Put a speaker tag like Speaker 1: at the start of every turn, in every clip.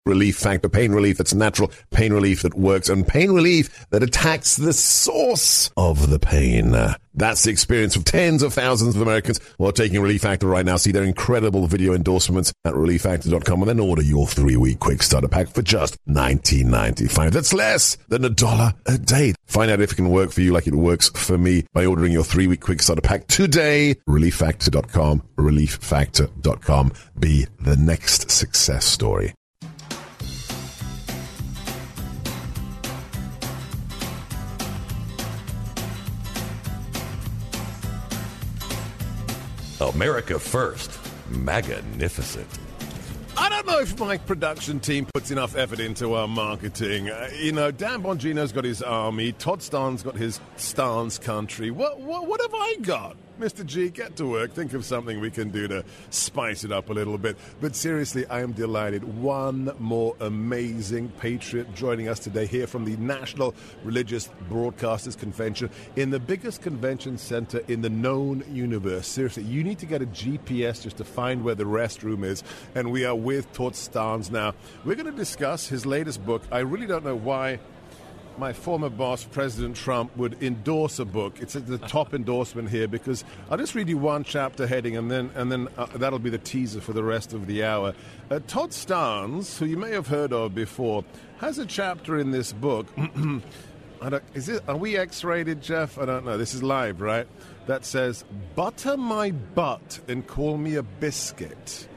Speaker 1: Relief Factor, pain relief that's natural, pain relief that works, and pain relief that attacks the source of the pain. That's the experience of tens of thousands of Americans who are taking Relief Factor right now. See their incredible video endorsements at relieffactor.com and then order your 3-week quick starter pack for just $19.95. That's less than $1 a day. Find out if it can work for you like it works for me by ordering your 3-week quick starter pack today. relieffactor.com, relieffactor.com. Be the next success story.
Speaker 2: America First. Magnificent.
Speaker 3: I don't know if my production team puts enough effort into our marketing. Dan Bongino's got his army. Todd Starnes got his Starnes country. What have I got? Mr. G, get to work. Think of something we can do to spice it up a little bit. But seriously, I am delighted. One more amazing patriot joining us today here from the National Religious Broadcasters Convention in the biggest convention center in the known universe. Seriously, you need to get a GPS just to find where the restroom is. And we are with Todd Starnes now. We're going to discuss his latest book. I really don't know why my former boss, President Trump, would endorse a book. It's at the top endorsement here because I'll just read you one chapter heading and then that'll be the teaser for the rest of the hour. Todd Starnes, who you may have heard of before, has a chapter in this book. Are we X-rated, Jeff? I don't know. This is live, right? That says, "Butter my butt and call me a biscuit."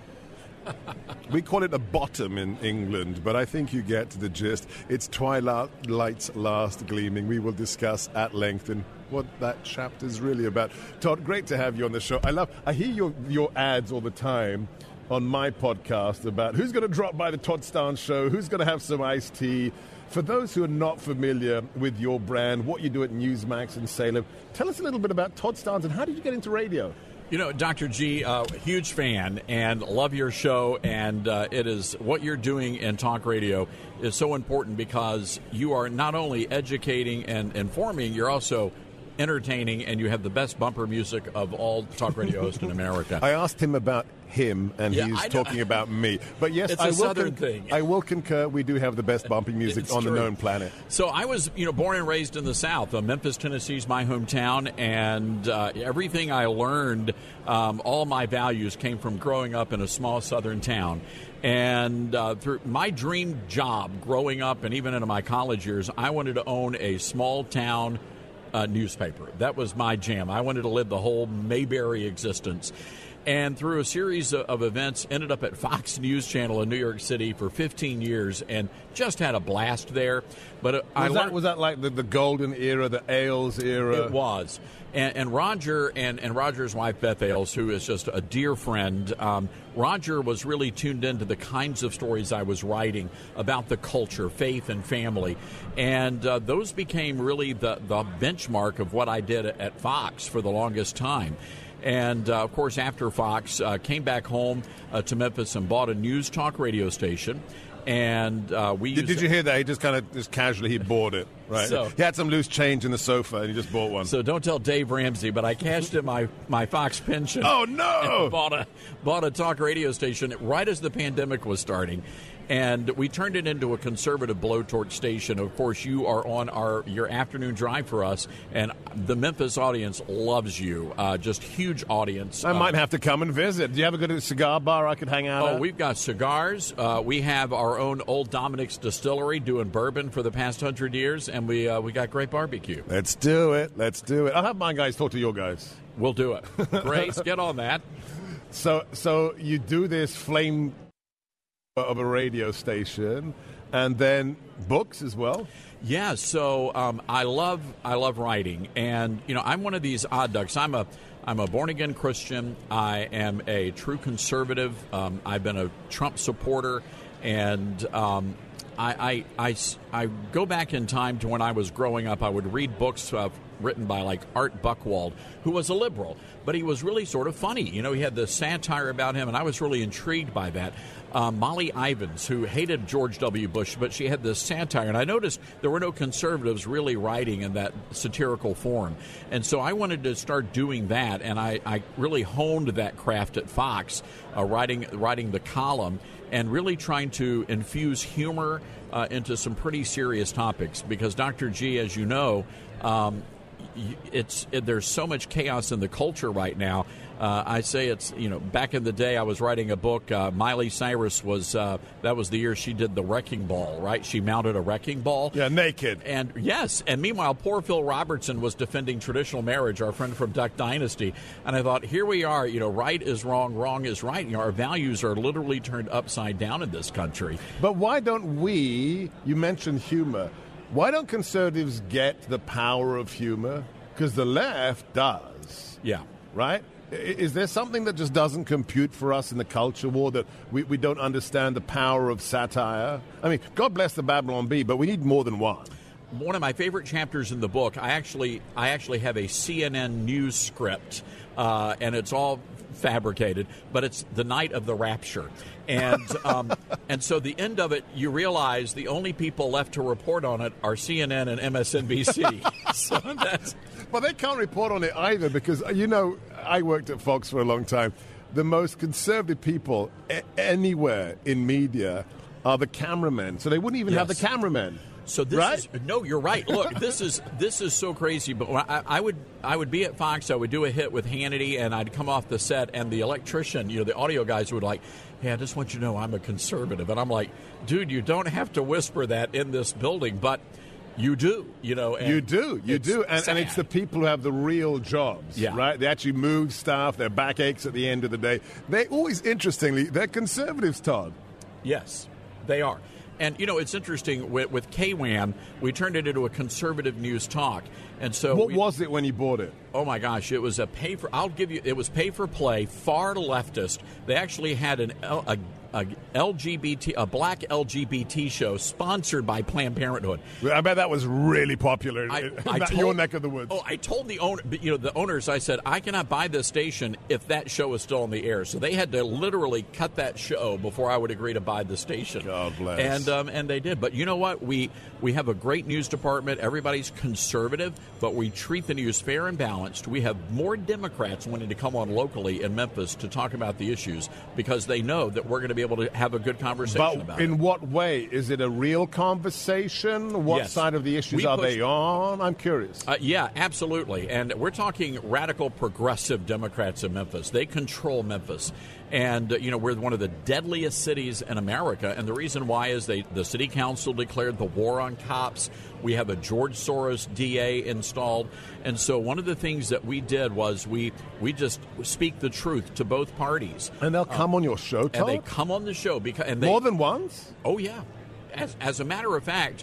Speaker 3: We call it a bottom in England, but I think you get the gist. It's twilight's last gleaming. We will discuss at length and what that chapter is really about. Todd, great to have you on the show. I hear your ads all the time on my podcast about who's going to drop by the Todd Starnes show, who's going to have some iced tea. For those who are not familiar with your brand, what you do at Newsmax in Salem, tell us a little bit about Todd Starnes and how did you get into radio?
Speaker 4: Dr. G, huge fan and love your show, and it is what you're doing in talk radio is so important because you are not only educating and informing, you're also entertaining, and you have the best bumper music of all talk radio hosts in America.
Speaker 3: I asked him about him, and he's talking about me. But yes,
Speaker 4: it's a Southern thing.
Speaker 3: I will concur. We do have the best bumping music on the known planet.
Speaker 4: So I was, born and raised in the South. Memphis, Tennessee is my hometown, and everything I learned, all my values came from growing up in a small Southern town. And through my dream job growing up, and even into my college years, I wanted to own a small town newspaper. That was my jam. I wanted to live the whole Mayberry existence. And through a series of events, ended up at Fox News Channel in New York City for 15 years and just had a blast there. But
Speaker 3: was that like the golden era, the Ailes era?
Speaker 4: It was. And Roger and Roger's wife, Beth Ailes, who is just a dear friend, Roger was really tuned into the kinds of stories I was writing about the culture, faith, and family. And those became really the benchmark of what I did at Fox for the longest time. And, of course, after Fox, came back home to Memphis and bought a news talk radio station. And
Speaker 3: Did you hear that? He just casually bought it, right?
Speaker 4: So,
Speaker 3: he had some loose change in the sofa, and he just bought one.
Speaker 4: So don't tell Dave Ramsey, but I cashed in my Fox pension.
Speaker 3: Oh, no!
Speaker 4: And bought a talk radio station right as the pandemic was starting. And we turned it into a conservative blowtorch station. Of course, you are on your afternoon drive for us, and the Memphis audience loves you. Just huge audience.
Speaker 3: I might have to come and visit. Do you have a good cigar bar I could hang out at?
Speaker 4: Oh, we've got cigars. We have our own Old Dominic's Distillery doing bourbon for the past 100 years, and we got great barbecue.
Speaker 3: Let's do it. I'll have my guys talk to your guys.
Speaker 4: We'll do it. Grace, get on that.
Speaker 3: So you do this flame of a radio station, and then books as well.
Speaker 4: Yeah, so I love writing, and I'm one of these odd ducks. I'm a born again Christian. I am a true conservative. I've been a Trump supporter, and I go back in time to when I was growing up. I would read books written by like Art Buchwald, who was a liberal, but he was really sort of funny. He had the satire about him, and I was really intrigued by that. Molly Ivins, who hated George W. Bush, but she had this satire. And I noticed there were no conservatives really writing in that satirical form. And so I wanted to start doing that, and I really honed that craft at Fox, writing the column. and really trying to infuse humor into some pretty serious topics. Because Dr. G, as you know, there's so much chaos in the culture right now. I say it's, back in the day I was writing a book. Miley Cyrus that was the year she did the wrecking ball, right? She mounted a wrecking ball.
Speaker 3: Yeah, naked.
Speaker 4: And yes, and meanwhile, poor Phil Robertson was defending traditional marriage, our friend from Duck Dynasty. And I thought, here we are, right is wrong, wrong is right. Our values are literally turned upside down in this country.
Speaker 3: But why don't you mentioned humor, why don't conservatives get the power of humor? Because the left does.
Speaker 4: Yeah.
Speaker 3: Right? Is there something that just doesn't compute for us in the culture war, that we don't understand the power of satire? I mean, God bless the Babylon Bee, but we need more than one.
Speaker 4: One of my favorite chapters in the book, I actually have a CNN news script, and it's all fabricated, but it's the night of the rapture. And and so the end of it, you realize the only people left to report on it are CNN and MSNBC. So that's...
Speaker 3: Well, they can't report on it either because, I worked at Fox for a long time. The most conservative people anywhere in media are the cameramen. So they wouldn't even have the cameramen.
Speaker 4: So this
Speaker 3: right?
Speaker 4: is no, you're right. Look, this is so crazy. But I would be at Fox. I would do a hit with Hannity, and I'd come off the set, and the electrician, the audio guys would like, "Hey, I just want you to know I'm a conservative," and I'm like, "Dude, you don't have to whisper that in this building, but you do." And
Speaker 3: you do, and it's the people who have the real jobs, right? They actually move stuff. Their backaches at the end of the day. They always, interestingly, they're conservatives, Todd.
Speaker 4: Yes, they are. And, it's interesting, with KWAN, we turned it into a conservative news talk. And so
Speaker 3: what was it when you bought it?
Speaker 4: Oh, my gosh, it was it was pay-for-play, far leftist. They actually had a black LGBT show sponsored by Planned Parenthood.
Speaker 3: I bet that was really popular in your neck of the woods.
Speaker 4: Oh, I told the owner, the owners, I said, I cannot buy this station if that show is still on the air. So they had to literally cut that show before I would agree to buy the station.
Speaker 3: God bless.
Speaker 4: And they did. But you know what? We have a great news department. Everybody's conservative, but we treat the news fair and balanced. We have more Democrats wanting to come on locally in Memphis to talk about the issues because they know that we're going to be able to have a good conversation about it.
Speaker 3: In what way? Is it a real conversation? What side of the issues are they on? I'm curious.
Speaker 4: Yeah, absolutely. And we're talking radical progressive Democrats in Memphis. They control Memphis. And, we're one of the deadliest cities in America. And the reason why is the city council declared the war on cops. We have a George Soros DA installed. And so one of the things that we did was we just speak the truth to both parties.
Speaker 3: And they'll come on your show, Tom?
Speaker 4: And they come on the show.
Speaker 3: More than once?
Speaker 4: Oh, yeah. As a matter of fact,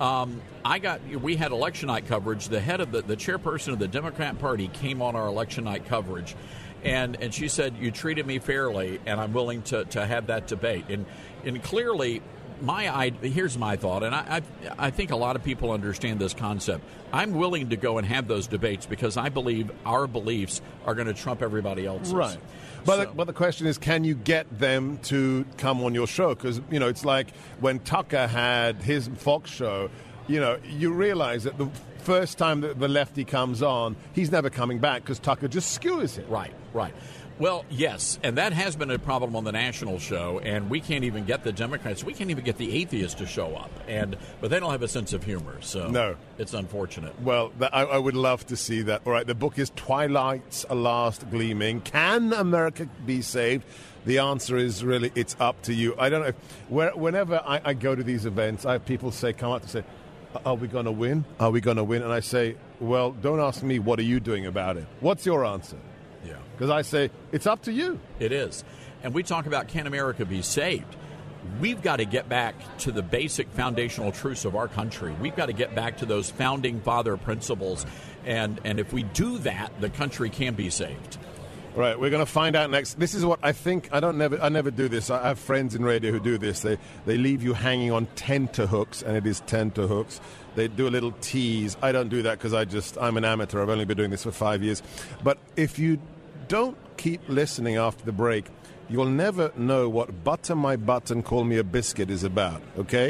Speaker 4: we had election night coverage. The head of the chairperson of the Democrat Party came on our election night coverage. And she said, "You treated me fairly, and I'm willing to have that debate." And clearly, here's my thought, and I think a lot of people understand this concept. I'm willing to go and have those debates because I believe our beliefs are going to trump everybody else's.
Speaker 3: Right. But the question is, can you get them to come on your show? Because, it's like when Tucker had his Fox show, you realize that the first time that the lefty comes on, he's never coming back because Tucker just skewers it.
Speaker 4: Right. Well, yes, and that has been a problem on the national show, and we can't even get the Democrats, we can't even get the atheists to show up, but they don't have a sense of humor, so
Speaker 3: no.
Speaker 4: It's unfortunate.
Speaker 3: Well, I would love to see that. All right, the book is Twilight's Last Gleaming. Can America be saved? The answer is really, it's up to you. I don't know. Whenever I go to these events, I have people come up and say, "Are we going to win? Are we going to win?" And I say, "Well, don't ask me, what are you doing about it? What's your answer?"
Speaker 4: Yeah.
Speaker 3: Because I say, it's up to you.
Speaker 4: It is. And we talk about, can America be saved? We've got to get back to the basic foundational truths of our country. We've got to get back to those founding father principles. And if we do that, the country can be saved.
Speaker 3: All right, we're going to find out next. This is what I think. I never do this. I have friends in radio who do this. They leave you hanging on tenterhooks, and it is tenterhooks. They do a little tease. I don't do that because I'm an amateur. I've only been doing this for 5 years. But if you don't keep listening after the break, you'll never know what butter my butt and call me a biscuit is about, okay?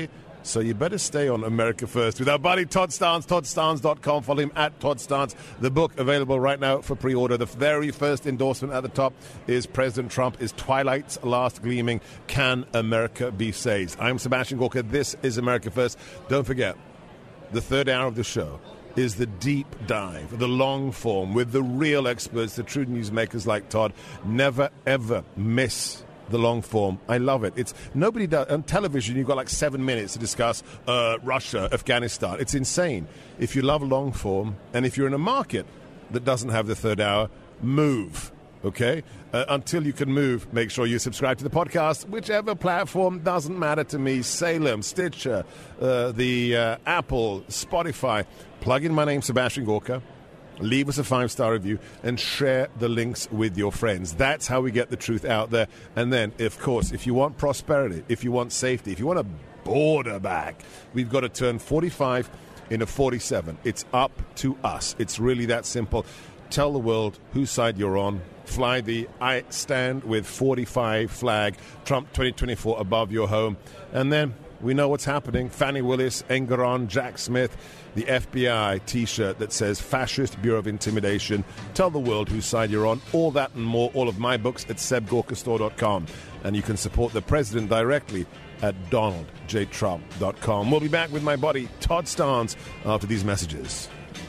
Speaker 3: So you better stay on America First with our buddy Todd Starnes, toddstarnes.com. Follow him at Todd Starnes. The book available right now for pre-order. The very first endorsement at the top is President Trump is Twilight's last gleaming. Can America be saved? I'm Sebastian Gorka. This is America First. Don't forget, the third hour of the show is the deep dive, the long form with the real experts, the true newsmakers like Todd. Never, ever miss the long form. I love it. It's nobody does on television. You've got like 7 minutes to discuss Russia, Afghanistan. It's insane. If you love long form, and if you're in a market that doesn't have the third hour, move. Okay? Until you can move, make sure you subscribe to the podcast, whichever platform, doesn't matter to me. Salem, Stitcher, the Apple, Spotify. Plug in my name, Sebastian Gorka. Leave us a 5-star review and share the links with your friends. That's how we get the truth out there. And then, of course, if you want prosperity, if you want safety, if you want a border back, we've got to turn 45 into 47. It's up to us. It's really that simple. Tell the world whose side you're on. Fly the I Stand with 45 flag, Trump 2024 above your home. And then we know what's happening. Fannie Willis, Engeron, Jack Smith, the FBI T-shirt that says Fascist Bureau of Intimidation. Tell the world whose side you're on. All that and more, all of my books at sebgorkastore.com. And you can support the president directly at donaldjtrump.com. We'll be back with my buddy Todd Starnes after these messages.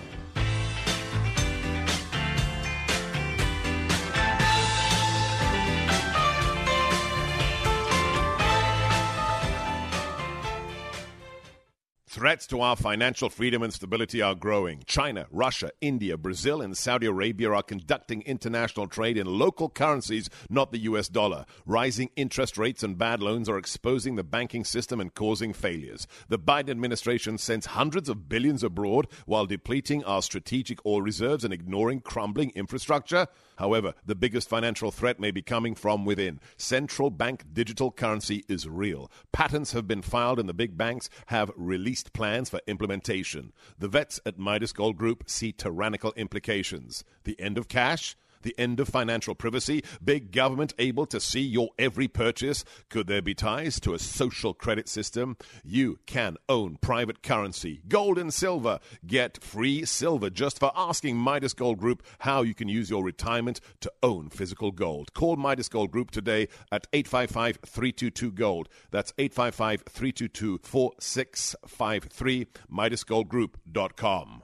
Speaker 3: Threats to our financial freedom and stability are growing. China, Russia, India, Brazil, and Saudi Arabia are conducting international trade in local currencies, not the US dollar. Rising interest rates and bad loans are exposing the banking system and causing failures. The Biden administration sends hundreds of billions abroad while depleting our strategic oil reserves and ignoring crumbling infrastructure. However, the biggest financial threat may be coming from within. Central bank digital currency is real. Patents have been filed and the big banks have released plans for implementation. The vets at Midas Gold Group see tyrannical implications. The end of cash? The end of financial privacy? Big government able to see your every purchase? Could there be ties to a social credit system? You can own private currency, gold and silver. Get free silver just for asking Midas Gold Group how you can use your retirement to own physical gold. Call Midas Gold Group today at 855-322-GOLD. That's 855-322-4653, MidasGoldGroup.com.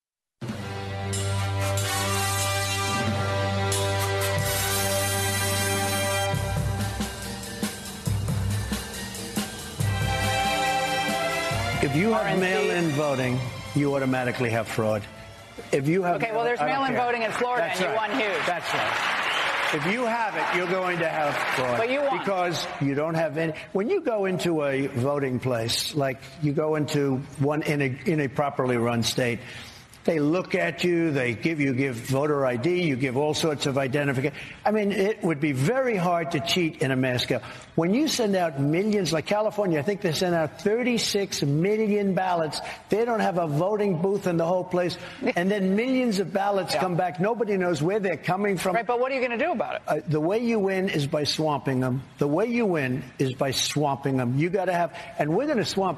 Speaker 5: If you have mail-in voting, you automatically have fraud. If you have
Speaker 6: okay, well, there's mail-in voting in Florida, and you won huge.
Speaker 5: That's right. If you have it, you're going to have fraud.
Speaker 6: But you won.
Speaker 5: Because you don't have any. When you go into a voting place, like you go into one in a properly run state, they look at you, they give voter ID, you give all sorts of identification. I mean, it would be very hard to cheat in a mass scale. When you send out millions, like California, I think they sent out 36 million ballots. They don't have a voting booth in the whole place. And then millions of ballots come back. Nobody knows where they're coming from.
Speaker 6: Right, but what are you going to do about it?
Speaker 5: The way you win is by swamping them. The way you win is by swamping them. You got to have, and we're going to swamp.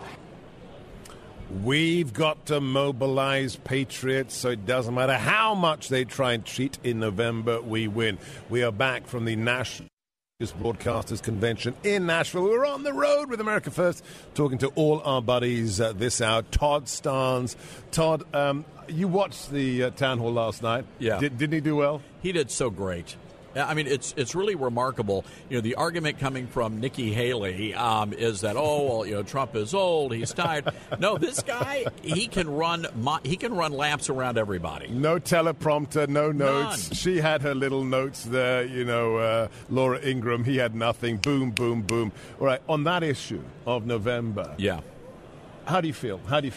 Speaker 3: We've got to mobilize patriots, so it doesn't matter how much they try and cheat in November, we win. We are back from the National Broadcasters Convention in Nashville. We're on the road with America First, talking to all our buddies this hour. Todd Starnes. Todd, you watched the town hall last night.
Speaker 4: Yeah.
Speaker 3: Didn't he do well?
Speaker 4: He did so great. I mean, it's really remarkable. You know, the argument coming from Nikki Haley is that, Trump is old, he's tired. No, this guy, he can run laps around everybody.
Speaker 3: No teleprompter, no notes.
Speaker 4: None.
Speaker 3: She had her little notes there, Laura Ingraham. He had nothing. Boom, boom, boom. All right, on that issue of November.
Speaker 4: Yeah.
Speaker 3: How do you feel?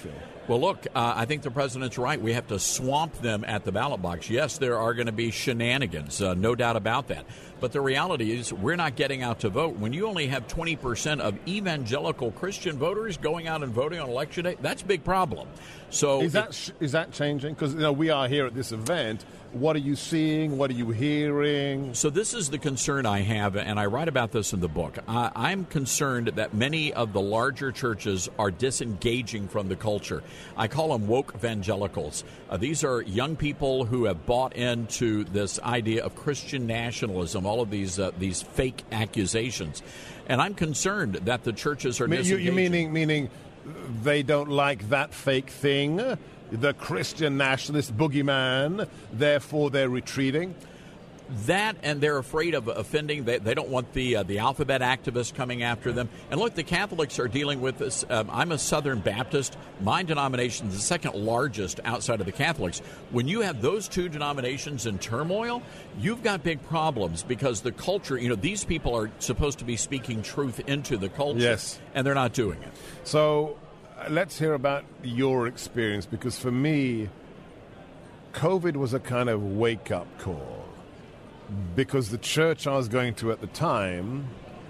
Speaker 4: Well, look, I think the president's right. We have to swamp them at the ballot box. Yes, there are going to be shenanigans, no doubt about that. But the reality is we're not getting out to vote. When you only have 20% of evangelical Christian voters going out and voting on Election Day, that's a big problem. So
Speaker 3: is that changing? Because we are here at this event. What are you seeing? What are you hearing?
Speaker 4: So this is the concern I have, and I write about this in the book. I'm concerned that many of the larger churches are disengaging from the culture. I call them woke evangelicals. These are young people who have bought into this idea of Christian nationalism, all of these fake accusations. And I'm concerned that the churches are disengaging.
Speaker 3: You meaning they don't like that fake thing? The Christian nationalist boogeyman, therefore they're retreating?
Speaker 4: That, and they're afraid of offending. They don't want the alphabet activists coming after them. And look, the Catholics are dealing with this. I'm a Southern Baptist. My denomination is the second largest outside of the Catholics. When you have those two denominations in turmoil, you've got big problems because the culture, these people are supposed to be speaking truth into the culture.
Speaker 3: Yes.
Speaker 4: And they're not doing it.
Speaker 3: So let's hear about your experience, because for me, COVID was a kind of wake-up call. Because the church I was going to at the time,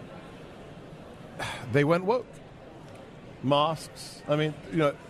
Speaker 3: they went woke. Masks. I mean,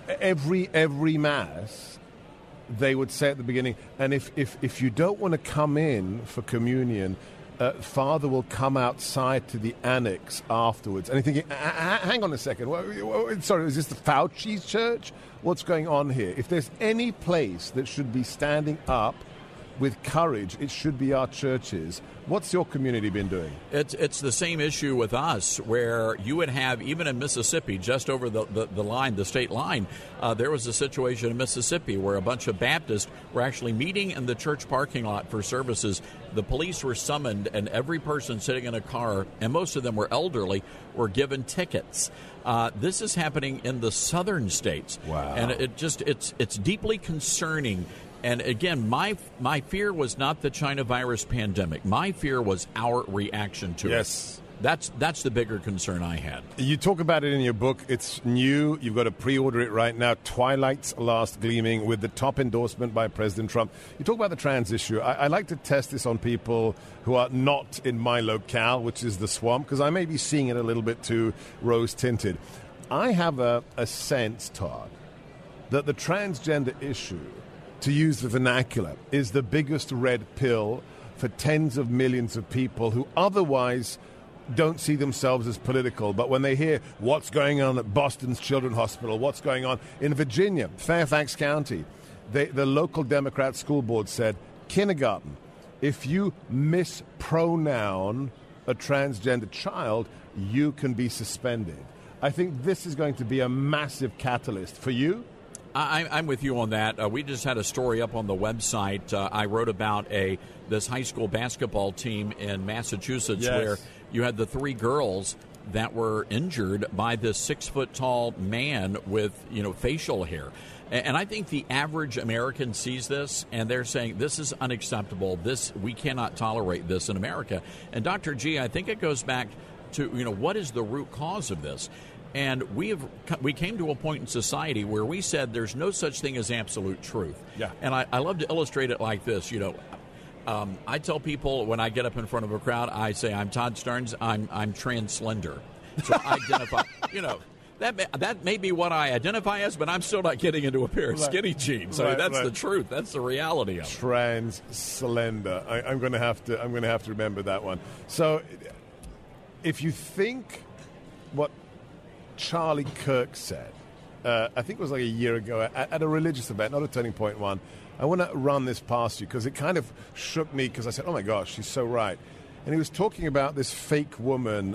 Speaker 3: every mass, they would say at the beginning, and if you don't want to come in for communion, Father will come outside to the annex afterwards. And you're thinking, hang on a second. Sorry, is this the Fauci's church? What's going on here? If there's any place that should be standing up with courage, it should be our churches. What's your community been doing?
Speaker 4: It's the same issue with us, where you would have, even in Mississippi, just over the line, the state line, there was a situation in Mississippi where a bunch of Baptists were actually meeting in the church parking lot for services. The police were summoned, and every person sitting in a car, and most of them were elderly, were given tickets. This is happening in the southern states.
Speaker 3: Wow.
Speaker 4: And it's deeply concerning. And again, my fear was not the China virus pandemic. My fear was our reaction to it.
Speaker 3: Yes.
Speaker 4: That's the bigger concern I had.
Speaker 3: You talk about it in your book. It's new. You've got to pre-order it right now. Twilight's Last Gleaming, with the top endorsement by President Trump. You talk about the trans issue. I like to test this on people who are not in my locale, which is the swamp, because I may be seeing it a little bit too rose-tinted. I have a sense, Todd, that the transgender issue, to use the vernacular, is the biggest red pill for tens of millions of people who otherwise don't see themselves as political. But when they hear what's going on at Boston's Children's Hospital, what's going on in Virginia, Fairfax County, the local Democrat school board said, kindergarten, if you mispronoun a transgender child, you can be suspended. I think this is going to be a massive catalyst. For you?
Speaker 4: I'm with you on that. We just had a story up on the website. I wrote about this high school basketball team in Massachusetts,
Speaker 3: yes,
Speaker 4: where you had the three girls that were injured by this 6-foot-tall man with facial hair. And I think the average American sees this, and they're saying this is unacceptable. We cannot tolerate this in America. And Dr. G, I think it goes back to what is the root cause of this. And we came to a point in society where we said there's no such thing as absolute truth. Yeah. And I love to illustrate it like this. I tell people when I get up in front of a crowd, I say I'm Todd Stearns. I'm trans slender. So I identify. That may be what I identify as, but I'm still not getting into a pair of skinny jeans. That's the truth. That's the reality of it.
Speaker 3: Trans slender. I'm going to have to remember that one. So, if you think what Charlie Kirk said, I think it was like a year ago at a religious event, not a Turning Point one. I want to run this past you because it kind of shook me, because I said, oh my gosh, she's so right. And he was talking about this fake woman,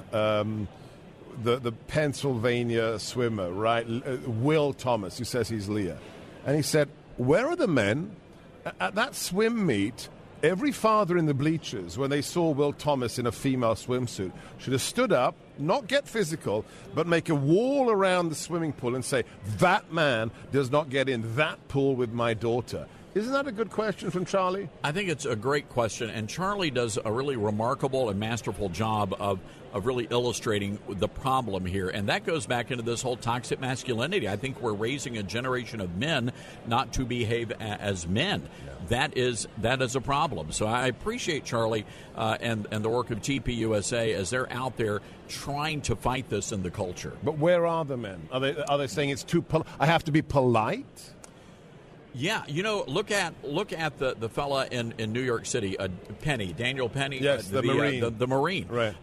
Speaker 3: the Pennsylvania swimmer, right? Will Thomas, who says he's Leah. And he said, where are the men? At that swim meet, every father in the bleachers, when they saw Will Thomas in a female swimsuit, should have stood up, not get physical, but make a wall around the swimming pool and say, that man does not get in that pool with my daughter. Isn't that a good question from Charlie?
Speaker 4: I think it's a great question, and Charlie does a really remarkable and masterful job of really illustrating the problem here, and that goes back into this whole toxic masculinity. I think we're raising a generation of men not to behave as men. Yeah. That is a problem. So I appreciate Charlie and the work of TPUSA as they're out there trying to fight this in the culture.
Speaker 3: But where are the men? Are they saying it's too I have to be polite?
Speaker 4: Yeah, look at the fella in New York City, Daniel Penny.
Speaker 3: Yes, the Marine.
Speaker 4: The Marine.
Speaker 3: Right.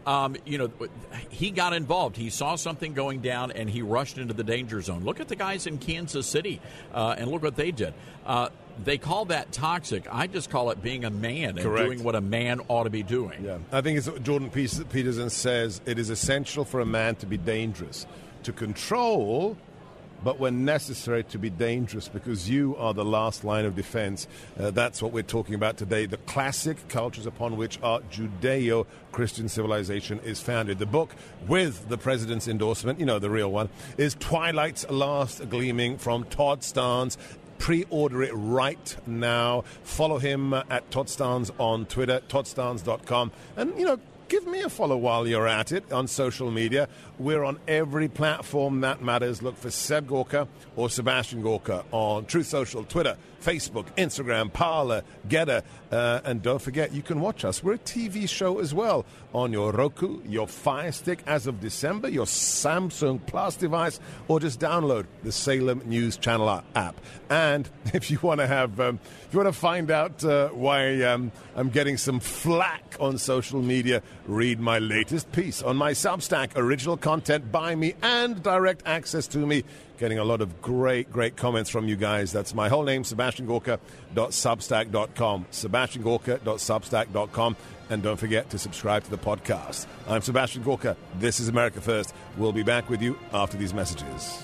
Speaker 4: He got involved. He saw something going down, and he rushed into the danger zone. Look at the guys in Kansas City, and look what they did. They call that toxic. I just call it being a man and doing what a man ought to be doing.
Speaker 3: Yeah, I think it's Jordan Peterson says it is essential for a man to be dangerous, to control, but when necessary to be dangerous, because you are the last line of defense. That's what we're talking about today, the classic cultures upon which our Judeo-Christian civilization is founded. The book, with the president's endorsement, the real one, is Twilight's Last Gleaming from Todd Starnes. Pre-order it right now. Follow him at Todd Starnes on Twitter, toddstarnes.com. And, give me a follow while you're at it on social media. We're on every platform that matters. Look for Seb Gorka or Sebastian Gorka on Truth Social, Twitter, Facebook, Instagram, Parler, Getter. And don't forget, you can watch us. We're a TV show as well on your Roku, your Fire Stick as of December, your Samsung Plus device, or just download the Salem News Channel app. And if you want to find out why I'm getting some flack on social media, read my latest piece on my Substack, original content by me and direct access to me. Getting a lot of great comments from you guys. That's my whole name, SebastianGorka.substack.com. SebastianGorka.substack.com. And don't forget to subscribe to the podcast. I'm Sebastian Gorka. This is America First. We'll be back with you after these messages.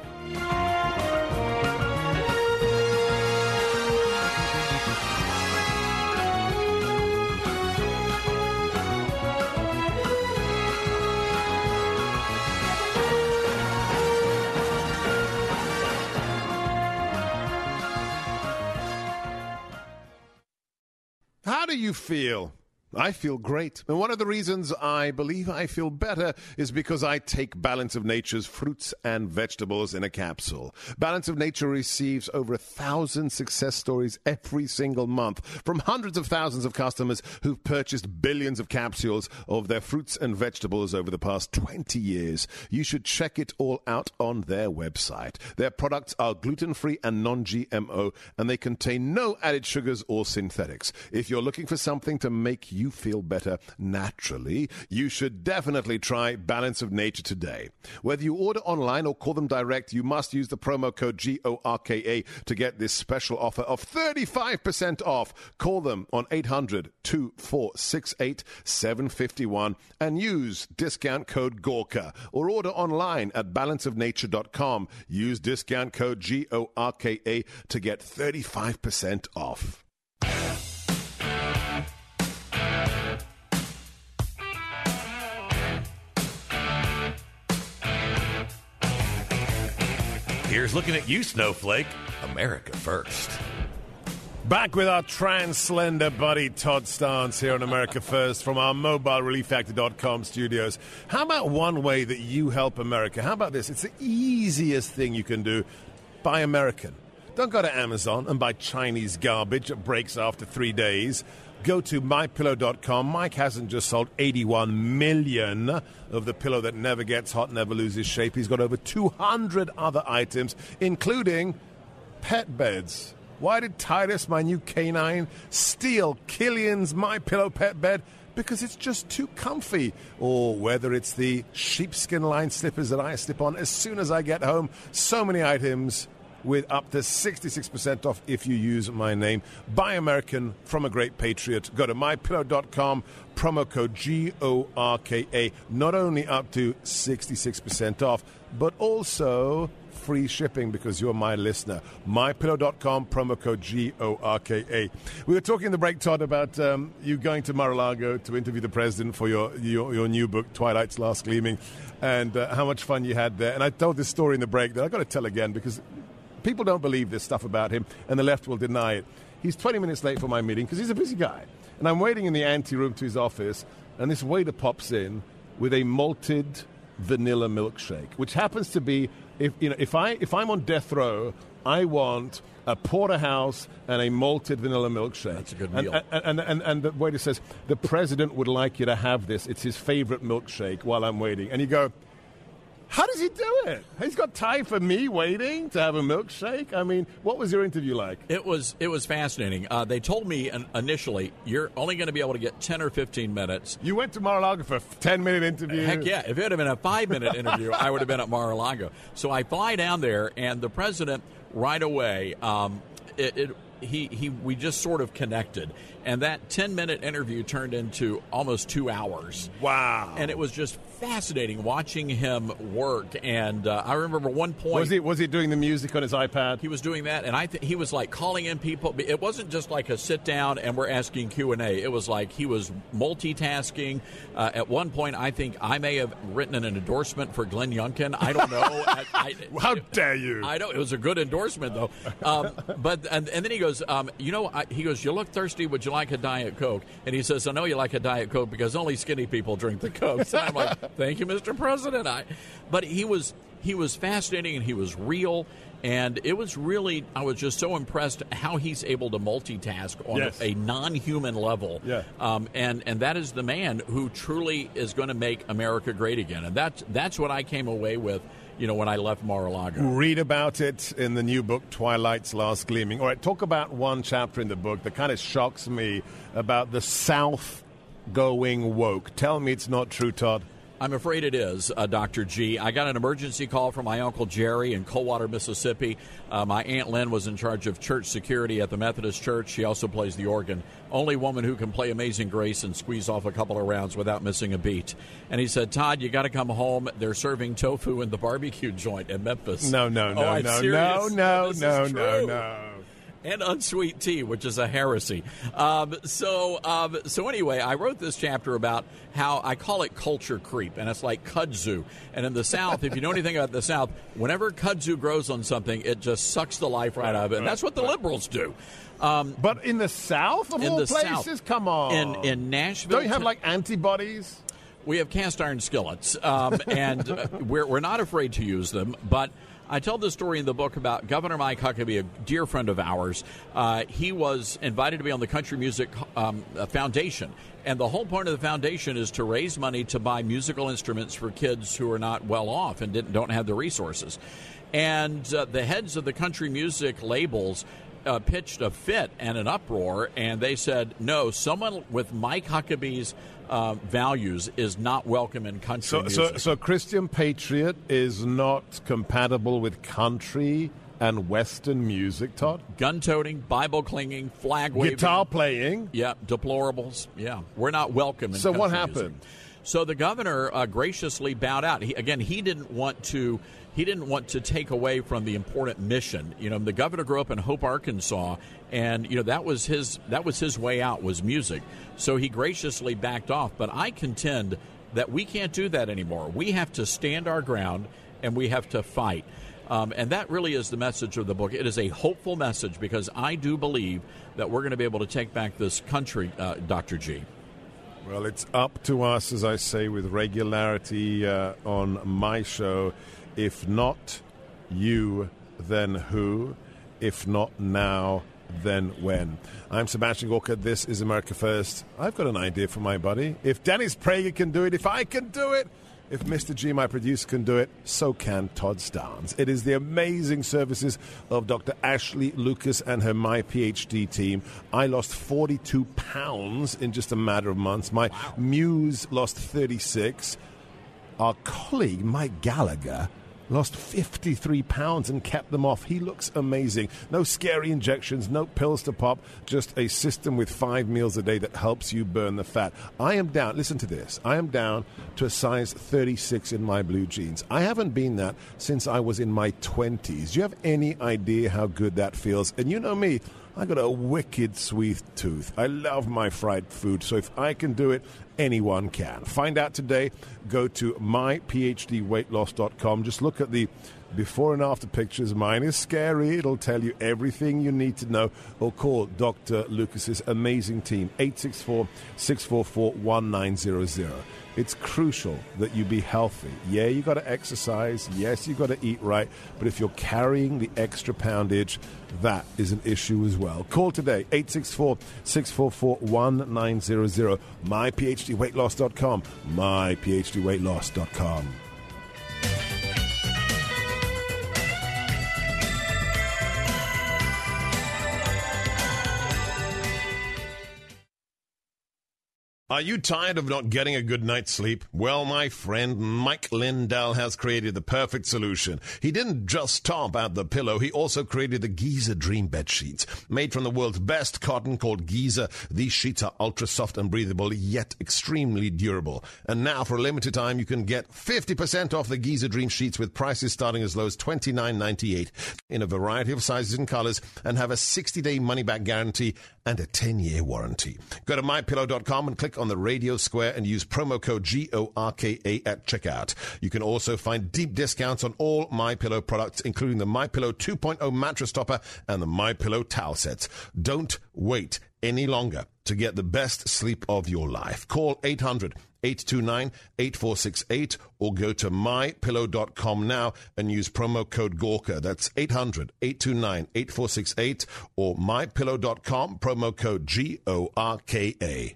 Speaker 3: How do you feel? I feel great. And one of the reasons I believe I feel better is because I take Balance of Nature's fruits and vegetables in a capsule. Balance of Nature receives over 1,000 success stories every single month from hundreds of thousands of customers who've purchased billions of capsules of their fruits and vegetables over the past 20 years. You should check it all out on their website. Their products are gluten-free and non-GMO, and they contain no added sugars or synthetics. If you're looking for something to make you feel better naturally, you should definitely try Balance of Nature today. Whether you order online or call them direct, you must use the promo code GORKA to get this special offer of 35% off. Call them on 800-2468-751 and use discount code GORKA, or order online at balanceofnature.com. Use discount code GORKA to get 35% off.
Speaker 2: Here's looking at you, Snowflake. America First.
Speaker 3: Back with our trans-slender buddy Todd Starnes here on America First from our MobileReliefFactor.com studios. How about one way that you help America? How about this? It's the easiest thing you can do. Buy American. Don't go to Amazon and buy Chinese garbage that breaks after 3 days. Go to MyPillow.com. Mike hasn't just sold 81 million of the pillow that never gets hot, never loses shape. He's got over 200 other items, including pet beds. Why did Titus, my new canine, steal Killian's MyPillow pet bed? Because it's just too comfy. Or whether it's the sheepskin-lined slippers that I slip on as soon as I get home. So many items with up to 66% off if you use my name. Buy American from a great patriot. Go to MyPillow.com, promo code GORKA. Not only up to 66% off, but also free shipping because you're my listener. MyPillow.com, promo code GORKA. We were talking in the break, Todd, about you going to Mar-a-Lago to interview the president for your new book, Twilight's Last Gleaming, and how much fun you had there. And I told this story in the break that I've got to tell again because people don't believe this stuff about him, and the left will deny it. He's 20 minutes late for my meeting because he's a busy guy. And I'm waiting in the ante room to his office, and this waiter pops in with a malted vanilla milkshake, which happens to be, if I'm on death row, I want a porterhouse and a malted vanilla milkshake.
Speaker 4: That's a good meal.
Speaker 3: And the waiter says, the president would like you to have this. It's his favorite milkshake while I'm waiting. And you go, how does he do it? He's got time for me waiting to have a milkshake? I mean, what was your interview like?
Speaker 4: It was fascinating. They told me initially, you're only going to be able to get 10 or 15 minutes.
Speaker 3: You went to Mar-a-Lago for a 10-minute interview?
Speaker 4: Heck yeah. If it had been a 5-minute interview, I would have been at Mar-a-Lago. So I fly down there, and the president right away, we just sort of connected. And that 10-minute interview turned into almost 2 hours.
Speaker 3: Wow.
Speaker 4: And it was just fascinating watching him work. And I remember one point...
Speaker 3: Was he doing the music on his iPad?
Speaker 4: He was doing that, and he was like calling in people. It wasn't just like a sit down and we're asking Q&A. It was like he was multitasking. At one point, I think I may have written an endorsement for Glenn Youngkin. I don't know.
Speaker 3: How dare you?
Speaker 4: I know. It was a good endorsement, though. But then he goes, he goes, you look thirsty. Would you like a Diet Coke? And he says, I know you like a Diet Coke because only skinny people drink the Coke. So I'm like, thank you, Mr. President. But he was fascinating, and he was real, and it was really, I was just so impressed how he's able to multitask on a non-human level.
Speaker 3: Yeah.
Speaker 4: And that is the man who truly is going to make America great again. And that's what I came away with, when I left Mar-a-Lago.
Speaker 3: Read about it in the new book, Twilight's Last Gleaming. All right, talk about one chapter in the book that kind of shocks me about the South going woke. Tell me it's not true, Todd.
Speaker 4: I'm afraid it is, Dr. G. I got an emergency call from my Uncle Jerry in Coldwater, Mississippi. My Aunt Lynn was in charge of church security at the Methodist Church. She also plays the organ. Only woman who can play Amazing Grace and squeeze off a couple of rounds without missing a beat. And he said, Todd, you got to come home. They're serving tofu in the barbecue joint in Memphis.
Speaker 3: No.
Speaker 4: And unsweet tea, which is a heresy. So anyway, I wrote this chapter about how I call it culture creep, and it's like kudzu. And in the South, if you know anything about the South, whenever kudzu grows on something, it just sucks the life right out of it. And that's what the liberals do.
Speaker 3: But in the South, of all places? Come on.
Speaker 4: In Nashville.
Speaker 3: Don't you have, antibodies?
Speaker 4: We have cast iron skillets, and we're not afraid to use them, but I tell this story in the book about Governor Mike Huckabee, a dear friend of ours. He was invited to be on the Country Music Foundation, and the whole point of the foundation is to raise money to buy musical instruments for kids who are not well off and don't have the resources. And the heads of the country music labels pitched a fit and an uproar, and they said, no, someone with Mike Huckabee's values is not welcome in country music.
Speaker 3: So Christian Patriot is not compatible with country and Western music, Todd?
Speaker 4: Gun-toting, Bible-clinging, flag-waving.
Speaker 3: Guitar playing.
Speaker 4: Yeah, deplorables. Yeah, we're not welcome in
Speaker 3: So
Speaker 4: country
Speaker 3: what happened?
Speaker 4: music. So the governor graciously bowed out. He didn't want to take away from the important mission. The governor grew up in Hope, Arkansas, and that was his way out, was music. So he graciously backed off. But I contend that we can't do that anymore. We have to stand our ground, and we have to fight. And that really is the message of the book. It is a hopeful message because I do believe that we're going to be able to take back this country, Dr. G.
Speaker 3: Well, it's up to us, as I say with regularity on my show. If not you, then who? If not now, then when? I'm Sebastian Gorka. This is America First. I've got an idea for my buddy. If Dennis Prager can do it, if I can do it, if Mr. G, my producer, can do it, so can Todd Starnes. It is the amazing services of Dr. Ashley Lucas and her My PhD team. I lost 42 pounds in just a matter of months. My muse lost 36. Our colleague, Mike Gallagher, lost 53 pounds and kept them off. He looks amazing. No scary injections, no pills to pop, just a system with 5 meals a day that helps you burn the fat. I am down, listen to this, I am down to a size 36 in my blue jeans. I haven't been that since I was in my 20s. Do you have any idea how good that feels? And you know me, I got a wicked sweet tooth. I love my fried food, so if I can do it, anyone can. Find out today. Go to myphdweightloss.com. Just look at the before and after pictures. Mine is scary. It'll tell you everything you need to know. Or call Dr. Lucas's amazing team, 864-644-1900. It's crucial that you be healthy. Yeah, you got to exercise. Yes, you got to eat right. But if you're carrying the extra poundage, that is an issue as well. Call today, 864-644-1900. MyPhDWeightLoss.com. MyPhDWeightLoss.com.
Speaker 1: Are you tired of not getting a good night's sleep? Well, my friend Mike Lindell has created the perfect solution. He didn't just top out the pillow, he also created the Giza Dream Bed Sheets. Made from the world's best cotton called Giza, these sheets are ultra soft and breathable, yet extremely durable. And now, for a limited time, you can get 50% off the Giza Dream Sheets with prices starting as low as $29.98 in a variety of sizes and colors, and have a 60-day money-back guarantee and a 10-year warranty. Go to MyPillow.com and click on the radio square and use promo code GORKA at checkout. You can also find deep discounts on all MyPillow products, including the MyPillow 2.0 mattress topper and the MyPillow towel sets. Don't wait any longer to get the best sleep of your life. Call 800-829-8468 or go to mypillow.com now and use promo code GORKA. That's 800-829-8468 or mypillow.com, promo code GORKA.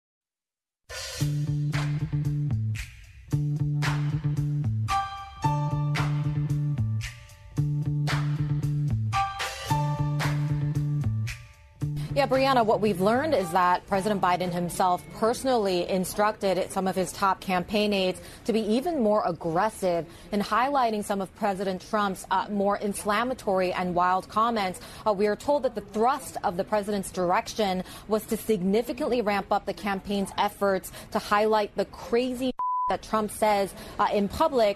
Speaker 7: Yeah, Brianna, what we've learned is that President Biden himself personally instructed some of his top campaign aides to be even more aggressive in highlighting some of President Trump's more inflammatory and wild comments. We are told that the thrust of the president's direction was to significantly ramp up the campaign's efforts to highlight the crazy that Trump says in public.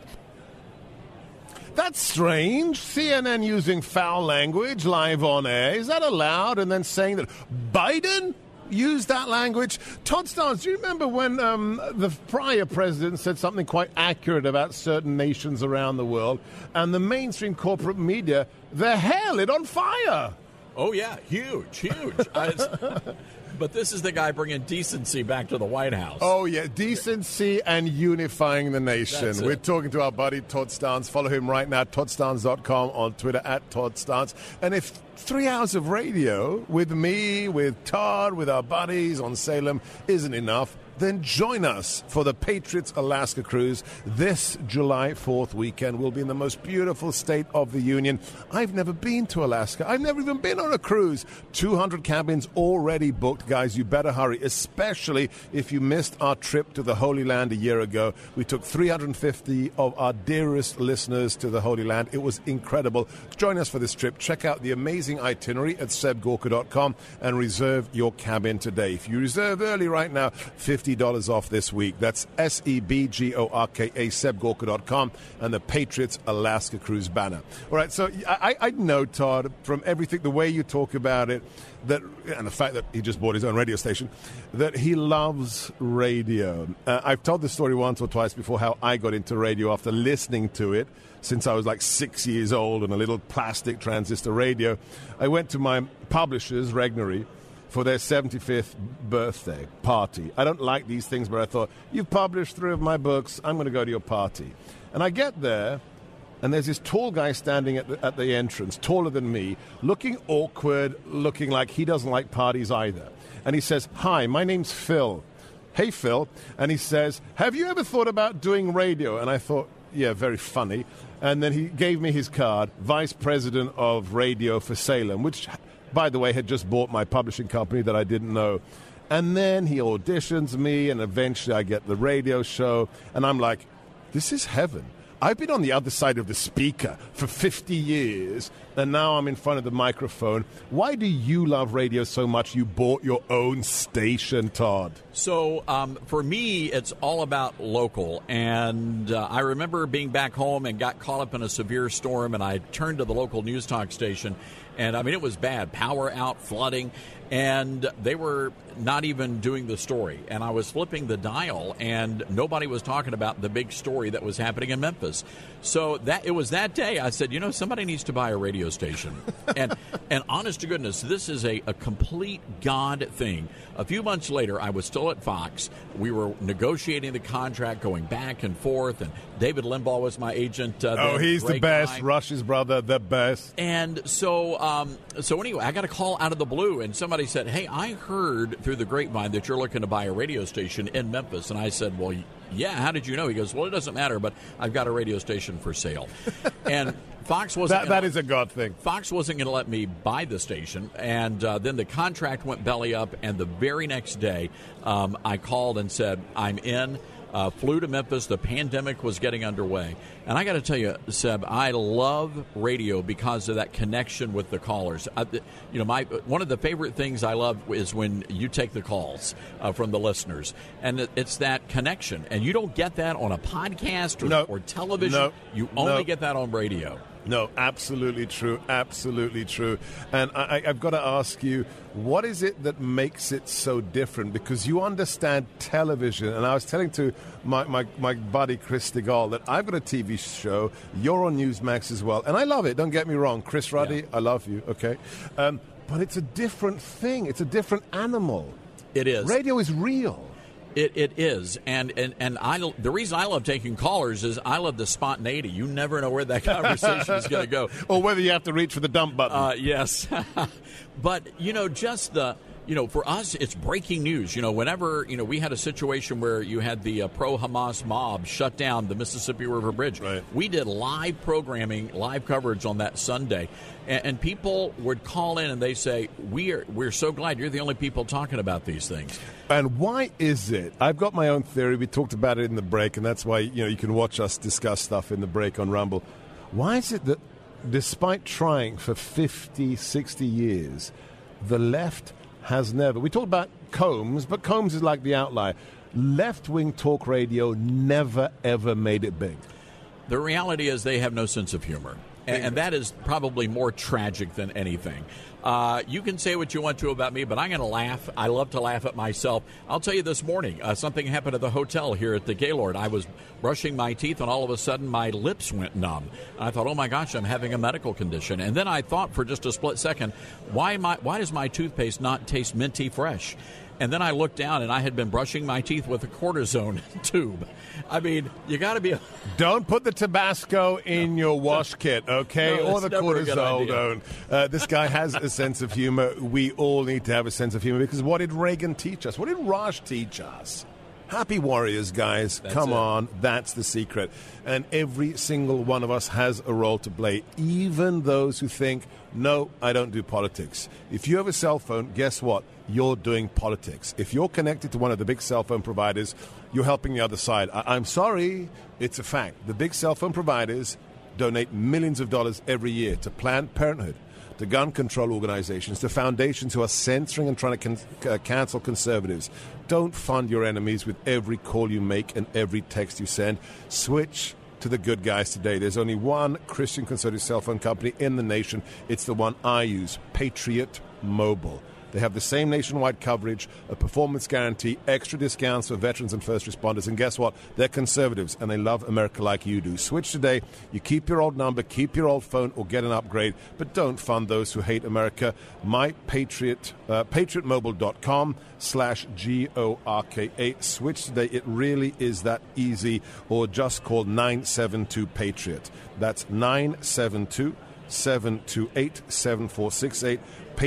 Speaker 3: That's strange. CNN using foul language live on air. Is that allowed? And then saying that Biden used that language? Todd Starnes, do you remember when the prior president said something quite accurate about certain nations around the world, and the mainstream corporate media, their hair lit on fire?
Speaker 4: Oh, yeah, huge. But this is the guy bringing decency back to the White House.
Speaker 3: Oh, yeah, decency and unifying the nation. We're talking to our buddy Todd Starnes. Follow him right now, ToddStarnes.com, on Twitter, @ToddStarnes. And if 3 hours of radio with me, with Todd, with our buddies on Salem isn't enough, then join us for the Patriots Alaska Cruise this July 4th weekend. We'll be in the most beautiful state of the Union. I've never been to Alaska. I've never even been on a cruise. 200 cabins already booked, guys. You better hurry, especially if you missed our trip to the Holy Land a year ago. We took 350 of our dearest listeners to the Holy Land. It was incredible. Join us for this trip. Check out the amazing itinerary at sebgorka.com and reserve your cabin today. If you reserve early right now, $50 off this week. That's SEBGORKA, sebgorka.com, and the Patriots Alaska Cruise banner. All right, so I know, Todd, from everything, the way you talk about it, that, and the fact that he just bought his own radio station, that he loves radio. I've told this story once or twice before, how I got into radio after listening to it since I was like 6 years old on a little plastic transistor radio. I went to my publishers, Regnery, for their 75th birthday party. I don't like these things, but I thought, you've published 3 of my books, I'm going to go to your party. And I get there, and there's this tall guy standing at the entrance, taller than me, looking awkward, looking like he doesn't like parties either. And he says, "Hi, my name's Phil." "Hey, Phil." And he says, "Have you ever thought about doing radio?" And I thought, yeah, very funny. And then he gave me his card, Vice President of Radio for Salem, which, by the way, had just bought my publishing company that I didn't know. And then he auditions me, and eventually I get the radio show, and I'm like, this is heaven. I've been on the other side of the speaker for 50 years, and now I'm in front of the microphone. Why do you love radio so much you bought your own station, Todd?
Speaker 4: So for me, it's all about local. And I remember being back home and got caught up in a severe storm, and I turned to the local news talk station. And, I mean, it was bad. Power out, flooding, and they were not even doing the story. And I was flipping the dial, and nobody was talking about the big story that was happening in Memphis. Memphis. So it was that day I said, somebody needs to buy a radio station. and honest to goodness, this is a complete God thing. A few months later, I was still at Fox. We were negotiating the contract, going back and forth, and David Limbaugh was my agent.
Speaker 3: He's the best.
Speaker 4: Guy.
Speaker 3: Rush's brother, the best.
Speaker 4: And so anyway, I got a call out of the blue, and somebody said, hey, I heard through the grapevine that you're looking to buy a radio station in Memphis. And I said, well, yeah, how did you know? He goes, well, it doesn't matter, but I've got a radio station for sale. And Fox wasn't.
Speaker 3: That is a God thing.
Speaker 4: Fox wasn't going to let me buy the station, and then the contract went belly up. And the very next day, I called and said, "I'm in." Flew to Memphis. The pandemic was getting underway, and I got to tell you, Seb, I love radio because of that connection with the callers. One of the favorite things I love is when you take the calls from the listeners, and it's that connection. And you don't get that on a podcast or television.
Speaker 3: No.
Speaker 4: You only get that on radio.
Speaker 3: No, absolutely true. Absolutely true. And I've got to ask you, what is it that makes it so different? Because you understand television. And I was telling to my buddy Chris DeGaulle that I've got a TV show. You're on Newsmax as well. And I love it. Don't get me wrong. Chris Ruddy, I love you. Okay. But it's a different thing. It's a different animal.
Speaker 4: It is.
Speaker 3: Radio is real.
Speaker 4: It is, and the reason I love taking callers is I love the spontaneity. You never know where that conversation is going to go,
Speaker 3: or whether you have to reach for the dump button.
Speaker 4: Yes, but just the. For us, it's breaking news. Whenever, we had a situation where you had the pro-Hamas mob shut down the Mississippi River Bridge.
Speaker 3: Right.
Speaker 4: We did live programming, live coverage on that Sunday. And people would call in and they say, we're so glad you're the only people talking about these things.
Speaker 3: And why is it? I've got my own theory. We talked about it in the break, and that's why, you can watch us discuss stuff in the break on Rumble. Why is it that despite trying for 50, 60 years, the left has never. We talked about Combs, but Combs is like the outlier. Left-wing talk radio never, ever made it big.
Speaker 4: The reality is they have no sense of humor. And that is probably more tragic than anything. You can say what you want to about me, but I'm going to laugh. I love to laugh at myself. I'll tell you this morning, something happened at the hotel here at the Gaylord. I was brushing my teeth, and all of a sudden my lips went numb. And I thought, oh, my gosh, I'm having a medical condition. And then I thought for just a split second, why does my toothpaste not taste minty fresh? And then I looked down, and I had been brushing my teeth with a cortisone tube. I mean, you got to be...
Speaker 3: Don't put the Tabasco in your wash kit, okay?
Speaker 4: No,
Speaker 3: or the cortisone. This guy has a sense of humor. We all need to have a sense of humor, because what did Reagan teach us? What did Raj teach us? Happy warriors, guys. Come on. That's the secret. And every single one of us has a role to play, even those who think, no, I don't do politics. If you have a cell phone, guess what? You're doing politics. If you're connected to one of the big cell phone providers, you're helping the other side. I'm sorry, it's a fact. The big cell phone providers donate millions of dollars every year to Planned Parenthood, to gun control organizations, to foundations who are censoring and trying to cancel conservatives. Don't fund your enemies with every call you make and every text you send. Switch to the good guys today. There's only one Christian conservative cell phone company in the nation. It's the one I use, Patriot Mobile. They have the same nationwide coverage, a performance guarantee, extra discounts for veterans and first responders. And guess what? They're conservatives, and they love America like you do. Switch today. You keep your old number, keep your old phone, or get an upgrade. But don't fund those who hate America. PatriotMobile.com/GORKA. Switch today. It really is that easy. Or just call 972-PATRIOT. That's 972-728-7468.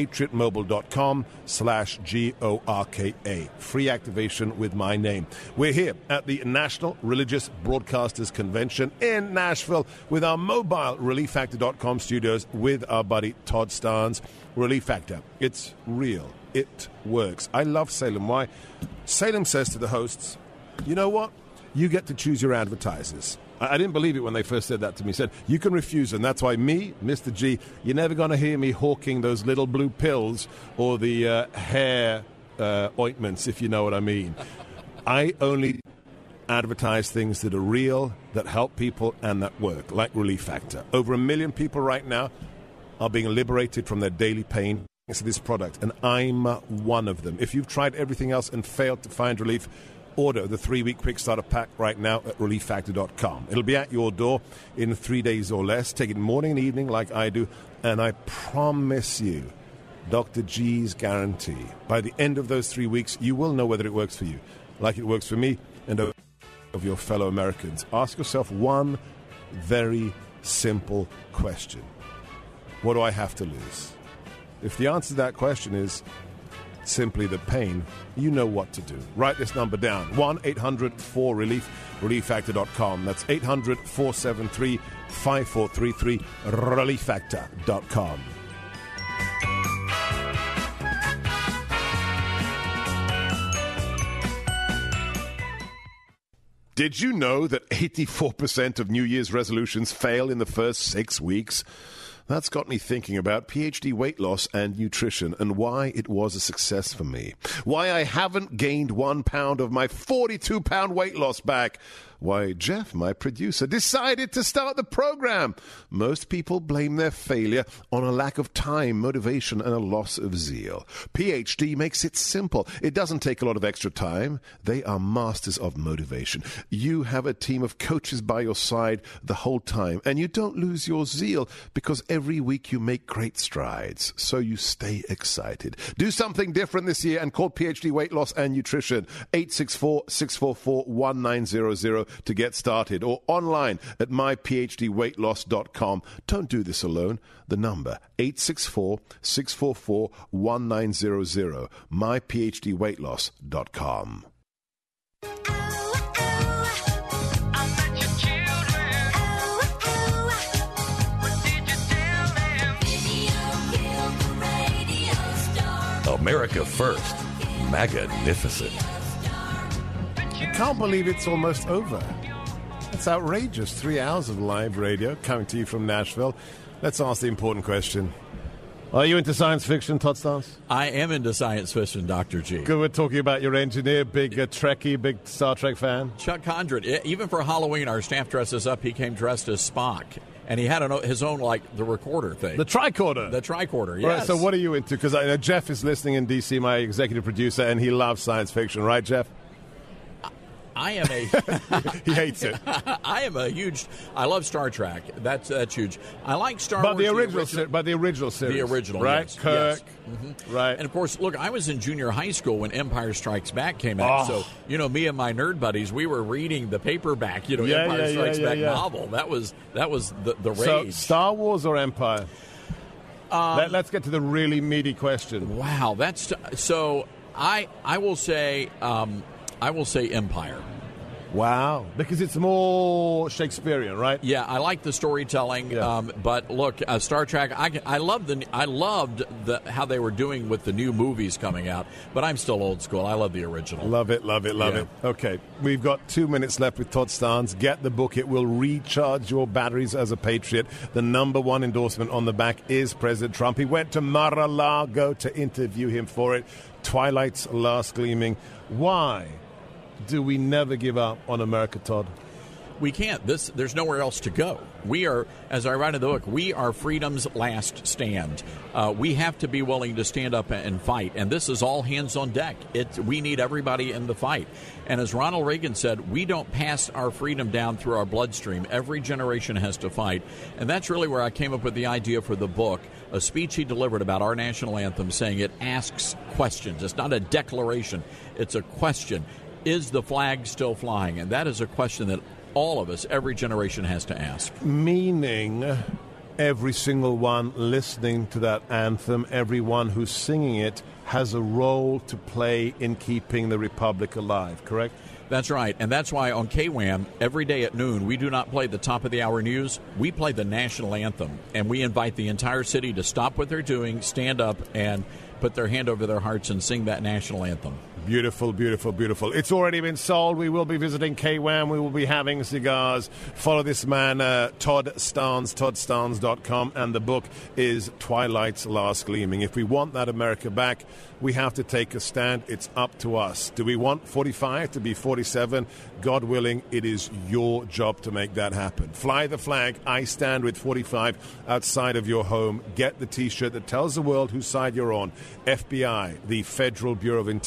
Speaker 3: PatriotMobile.com/GORKA. Free activation with my name. We're here at the National Religious Broadcasters Convention in Nashville with our mobile ReliefFactor.com studios with our buddy Todd Starnes. Relief Factor. It's real. It works. I love Salem. Why? Salem says to the hosts, you know what? You get to choose your advertisers. I didn't believe it when they first said that to me. He said, you can refuse, and that's why me, Mr. G, you're never going to hear me hawking those little blue pills or the hair ointments, if you know what I mean. I only advertise things that are real, that help people, and that work, like Relief Factor. Over 1 million people right now are being liberated from their daily pain thanks to this product, and I'm one of them. If you've tried everything else and failed to find relief, Order the 3-week quick starter pack right now at relieffactor.com. It'll be at your door in 3 days or less. Take it morning and evening like I do, and I promise you, Dr. G's guarantee, by the end of those 3 weeks, you will know whether it works for you, like it works for me and of your fellow Americans. Ask yourself one very simple question. What do I have to lose? If the answer to that question is simply the pain, you know what to do. Write this number down, 1-800-4RELIEF, relieffactor.com. That's 800-473-5433, relieffactor.com. Did you know that 84% of New Year's resolutions fail in the first 6 weeks? That's got me thinking about PhD weight loss and nutrition and why it was a success for me. Why I haven't gained 1 pound of my 42-pound weight loss back. Why Jeff, my producer, decided to start the program. Most people blame their failure on a lack of time, motivation, and a loss of zeal. PhD makes it simple. It doesn't take a lot of extra time. They are masters of motivation. You have a team of coaches by your side the whole time, and you don't lose your zeal because every week you make great strides, so you stay excited. Do something different this year and call PhD Weight Loss and Nutrition 864-644-1900 to get started, or online at myphdweightloss.com. Don't do this alone. The number 864-644-1900, myphdweightloss.com.
Speaker 2: America First. Magnificent.
Speaker 3: I can't believe it's almost over. It's outrageous. 3 hours of live radio coming to you from Nashville. Let's ask the important question. Are you into science fiction, Todd Starnes?
Speaker 4: I am into science fiction, Dr. G.
Speaker 3: Good, we're talking about your engineer, big Trekkie, big Star Trek fan.
Speaker 4: Chuck Condren. Even for Halloween, our staff dresses up. He came dressed as Spock. And he had his own, like, the recorder thing.
Speaker 3: The tricorder.
Speaker 4: The tricorder, yes.
Speaker 3: Right, so what are you into? Because I know Jeff is listening in D.C., my executive producer, and he loves science fiction. Right, Jeff?
Speaker 4: I am a...
Speaker 3: He hates it.
Speaker 4: I love Star Trek. That's huge. I like Star Wars.
Speaker 3: But the original series.
Speaker 4: The original,
Speaker 3: right?
Speaker 4: Yes.
Speaker 3: Kirk.
Speaker 4: Yes. Mm-hmm.
Speaker 3: Right.
Speaker 4: And, of course, look, I was in junior high school when Empire Strikes Back came out. So, me and my nerd buddies, we were reading the paperback, Empire Strikes Back novel. That was the rage.
Speaker 3: So, Star Wars or Empire? Let's get to the really meaty question.
Speaker 4: Wow. So, I will say Empire.
Speaker 3: Wow, because it's more Shakespearean, right?
Speaker 4: Yeah, I like the storytelling, but look, Star Trek. I loved how they were doing with the new movies coming out, but I'm still old school. I love the original.
Speaker 3: Love it. Okay, we've got 2 minutes left with Todd Starnes. Get the book; it will recharge your batteries as a patriot. The #1 endorsement on the back is President Trump. He went to Mar-a-Lago to interview him for it. Twilight's last gleaming. Why do we never give up on America, Todd?
Speaker 4: We can't. There's nowhere else to go. We are, as I write in the book, we are freedom's last stand. We have to be willing to stand up and fight, and this is all hands on deck. We need everybody in the fight. And as Ronald Reagan said, we don't pass our freedom down through our bloodstream. Every generation has to fight, and that's really where I came up with the idea for the book, a speech he delivered about our national anthem, saying it asks questions. It's not a declaration. It's a question. Is the flag still flying? And that is a question that all of us, every generation, has to ask.
Speaker 3: Meaning every single one listening to that anthem, everyone who's singing it, has a role to play in keeping the Republic alive, correct?
Speaker 4: That's right, and that's why on KWAM, every day at noon, we do not play the top-of-the-hour news. We play the national anthem, and we invite the entire city to stop what they're doing, stand up, and put their hand over their hearts and sing that national anthem.
Speaker 3: Beautiful, beautiful, beautiful. It's already been sold. We will be visiting KWAM. We will be having cigars. Follow this man, Todd Starnes, ToddStarnes.com, and the book is Twilight's Last Gleaming. If we want that America back, we have to take a stand. It's up to us. Do we want 45 to be 47? God willing, it is your job to make that happen. Fly the flag. I stand with 45 outside of your home. Get the T-shirt that tells the world whose side you're on. FBI, the Federal Bureau of Intimidation,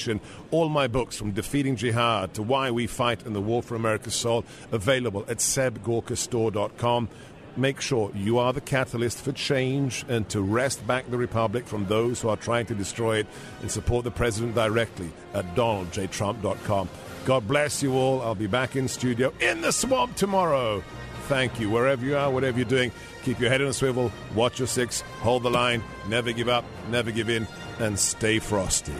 Speaker 3: education. All my books, from Defeating Jihad to Why We Fight and the War for America's Soul, available at sebgorkastore.com. Make sure you are the catalyst for change and to wrest back the republic from those who are trying to destroy it, and support the president directly at donaldjtrump.com. God bless you all. I'll be back in studio in the swamp tomorrow. Thank you. Wherever you are, whatever you're doing, keep your head on a swivel, watch your six, hold the line, never give up, never give in, and stay frosty.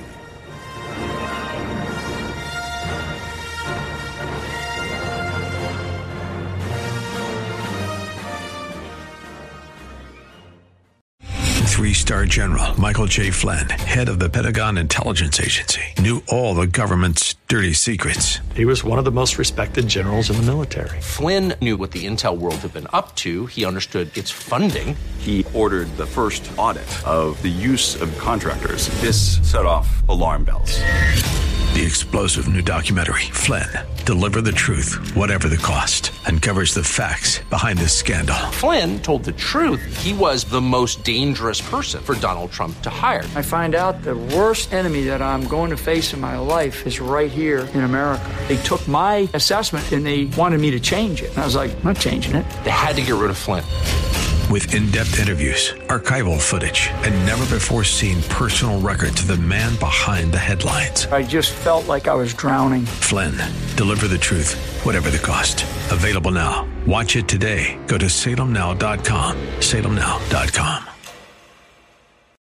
Speaker 8: Three-star General Michael J. Flynn, head of the Pentagon Intelligence Agency, knew all the government's dirty secrets.
Speaker 9: He was one of the most respected generals in the military.
Speaker 10: Flynn knew what the intel world had been up to. He understood its funding.
Speaker 11: He ordered the first audit of the use of contractors. This set off alarm bells.
Speaker 8: The explosive new documentary, Flynn, Deliver the Truth, Whatever the Cost, uncovers the facts behind this scandal.
Speaker 10: Flynn told the truth. He was the most dangerous person for Donald Trump to hire.
Speaker 12: I find out the worst enemy that I'm going to face in my life is right here in America. They took my assessment and they wanted me to change it. And I was like, I'm not changing it.
Speaker 10: They had to get rid of Flynn.
Speaker 8: With in-depth interviews, archival footage, and never-before-seen personal records of the man behind the headlines.
Speaker 12: I just felt like I was drowning.
Speaker 8: Flynn, Deliver the Truth, Whatever the Cost. Available now. Watch it today. Go to salemnow.com. salemnow.com.